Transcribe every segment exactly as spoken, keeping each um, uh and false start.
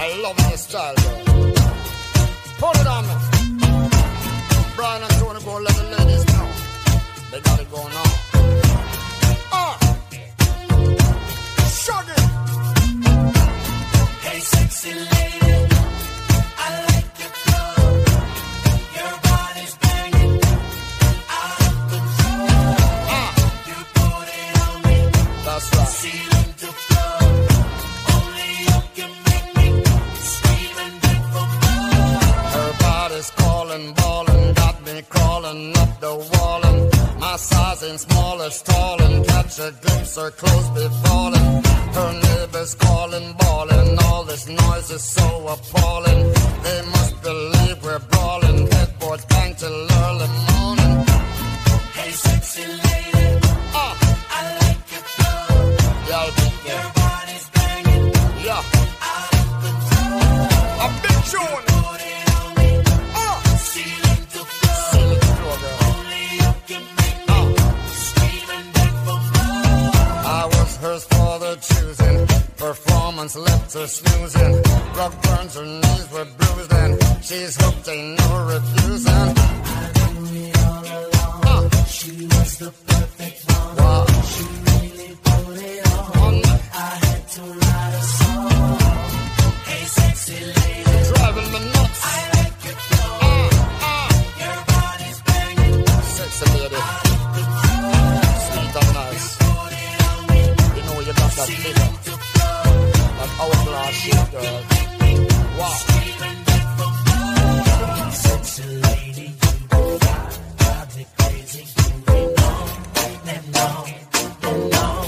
I love your style, girl. Put it on me. Brian and Tony go let the ladies know. They got it going on. Ah, shut it. Hey, sexy lady, I like your flow. Your body's banging out of control. Ah, you put it on me. That's right. Ceiling to floor. Only you can make me scream and beg for more. Her body's calling, ballin', got me crawling up the wall. And my size ain't small as tall, and catch a glimpse, her clothes be falling. Her neighbors calling, bawling, all this noise is so appalling. They must believe we're brawling, headboards bang till early morning. Hey, sexy lady, Ah, I like your flow. yeah, I think Your that. body's banging Yeah, out of control. a big tune. Put it on me. Ah, Ceiling to floor. seal it through, girl. Only you can make me scream and beg for more. I was hers for the choosing. Performance left her snoozing. Rock burns, her knees were bruised, and she's hooked, ain't no refusing. Ah, She was the perfect one. wow. She really put it on. On me, I had to write a song. Hey, sexy lady, driving me nuts. I like your flow. Ah, ah, Your body's banging sexy lady, out of control. sweet and nice. Put it on me. You know you got that figure, To floor. that hourglass shape, girl. Wow. Scream and beg for more. Sexy lady, you got, got me crazy. You know, and know, and know.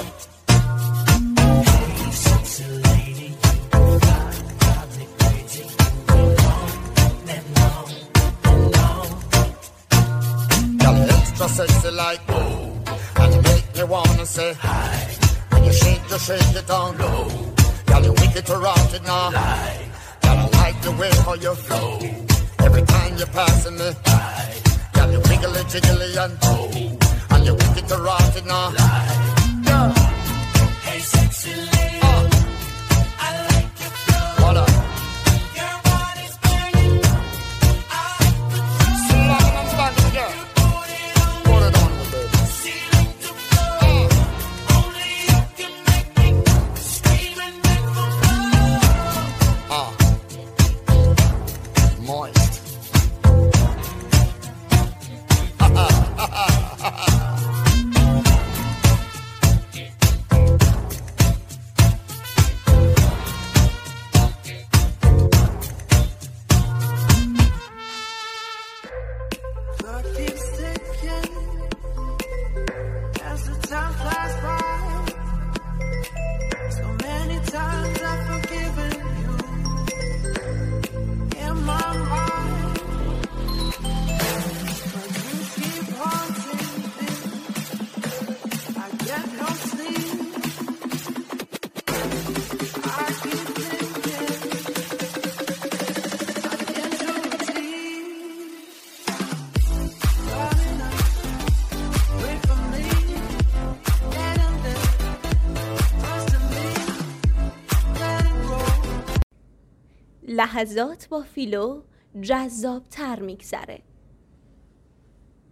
Hey, sexy lady, you got, got me crazy. You know, and know, and know. Girl, extra sexy like ooh, and you make me wanna say hi. When you shake, you shake it down low. Girl, you wicked to rock it now. Girl, I like the way how you flow. Every time you're passing me by. Girl, you wiggly jiggly and oh, and you wicked to rock it now. Girl, Hey, sexy lady, uh, I like your flow. what up? Your body's banging out of control. Slam and bang, girl. Put it on me. Put it on me, baby. Ceiling to floor. Uh, Only you can make me scream and beg for more. uh, moist. Clock keeps ticking as the time flies by. So many times I've forgiven you in my mind, but you keep haunting me. I get no sleep. I keep thinking I'm in too deep. Running up, wait for me, getting there, trusting me, let it go. لحظات با فیلو جذاب تر میگذره.